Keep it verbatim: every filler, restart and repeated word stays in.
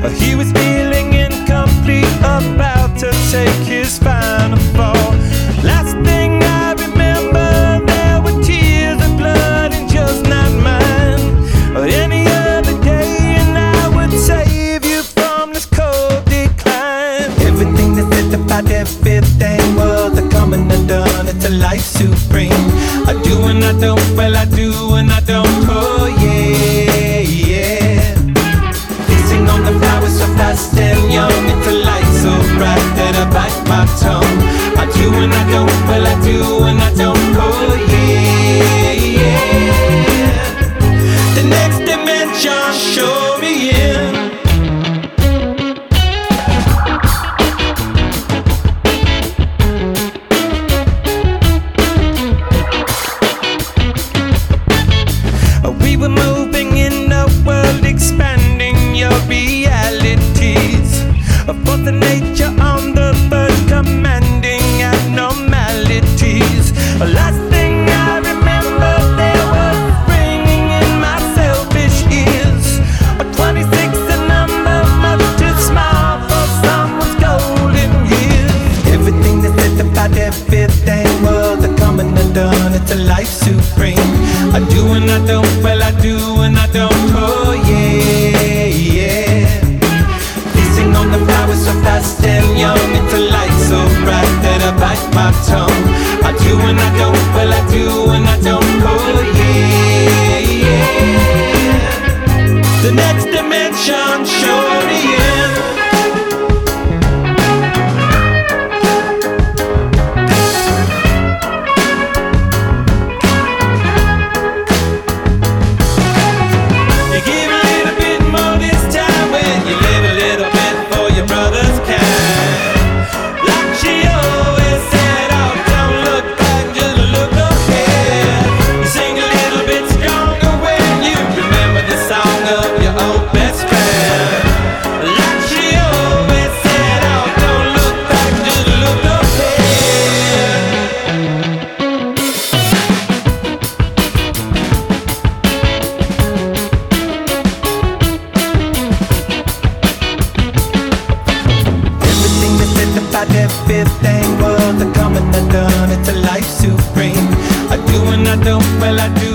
He was feeling incomplete, about to take his final fall. Last thing I remember, there were tears of blood and just not mine. Any other day and I would save you from this cold decline. Everything they said about everything was a coming undone. It's a life supreme. I do and I don't, well I do and I don't, oh yeah, yeah. Kissing on the flowers so fast and young. It's a light so bright that I bite my tongue. I do and I don't, well I do and I don't, oh yeah, yeah. The next dimension, show me in. We were moving in a world, expanding your realities. For the nature on the verge, commanding abnormalities. Last thing I remember, there was ringing in my selfish ears. A twenty-six, a number much too small for someone's golden years. Everything they said about everything was a coming undone. It's a life supreme. I do and I don't, well I do and I don't, oh yeah, yeah. Kissing on the flowers so fast and young. It's a light so bright that I bite my tongue. I do and I don't, well I do and I don't, oh yeah, yeah. The next dimension, show me in. Everything was a coming undone. It's a life supreme. I do and I don't, well I do